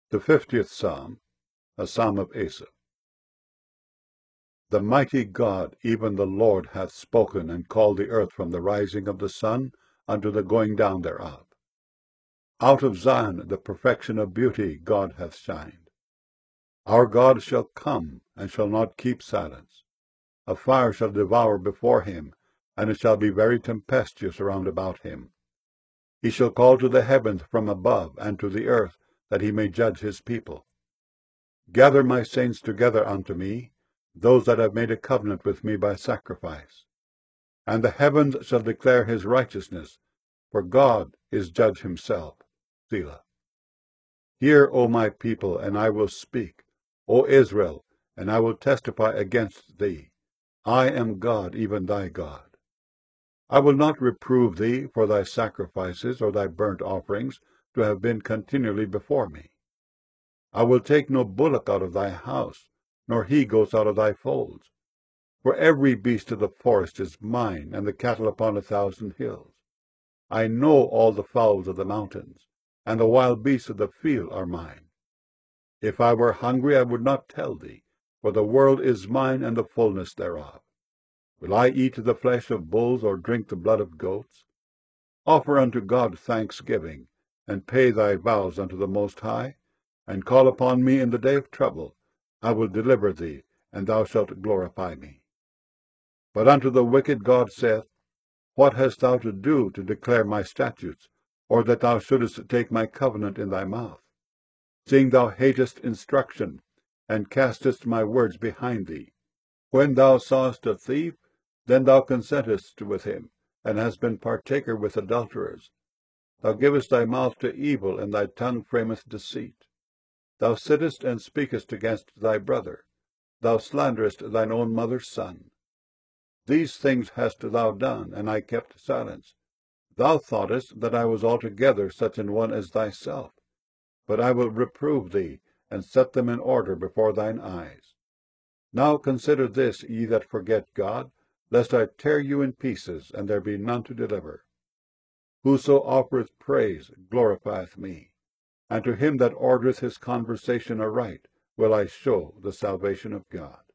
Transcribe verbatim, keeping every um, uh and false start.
The fiftieth Psalm, a psalm of Asaph. The mighty God, even the Lord, hath spoken, and called the earth from the rising of the sun unto the going down thereof. Out of Zion the perfection of beauty God hath shined. Our God shall come, and shall not keep silence. A fire shall devour before him, and it shall be very tempestuous round about him. He shall call to the heavens from above, and to the earth, that he may judge his people. Gather my saints together unto me, those that have made a covenant with me by sacrifice. And the heavens shall declare his righteousness, for God is judge himself. Selah. Hear, O my people, and I will speak, O Israel, and I will testify against thee. I am God, even thy God. I will not reprove thee for thy sacrifices or thy burnt offerings to have been continually before me. I will take no bullock out of thy house, nor he-goats out of thy folds. For every beast of the forest is mine, and the cattle upon a thousand hills. I know all the fowls of the mountains, and the wild beasts of the field are mine. If I were hungry, I would not tell thee, for the world is mine, and the fullness thereof. Will I eat the flesh of bulls, or drink the blood of goats? Offer unto God thanksgiving, and pay thy vows unto the Most High, and call upon me in the day of trouble. I will deliver thee, and thou shalt glorify me. But unto the wicked God saith, What hast thou to do to declare my statutes, or that thou shouldest take my covenant in thy mouth? Seeing thou hatest instruction, and castest my words behind thee. When thou sawest a thief, then thou consentest with him, and hast been partaker with adulterers. Thou givest thy mouth to evil, and thy tongue frameth deceit. Thou sittest and speakest against thy brother. Thou slanderest thine own mother's son. These things hast thou done, and I kept silence. Thou thoughtest that I was altogether such an one as thyself. But I will reprove thee, and set them in order before thine eyes. Now consider this, ye that forget God, lest I tear you in pieces, and there be none to deliver. Whoso offereth praise glorifieth me, and to him that ordereth his conversation aright will I show the salvation of God.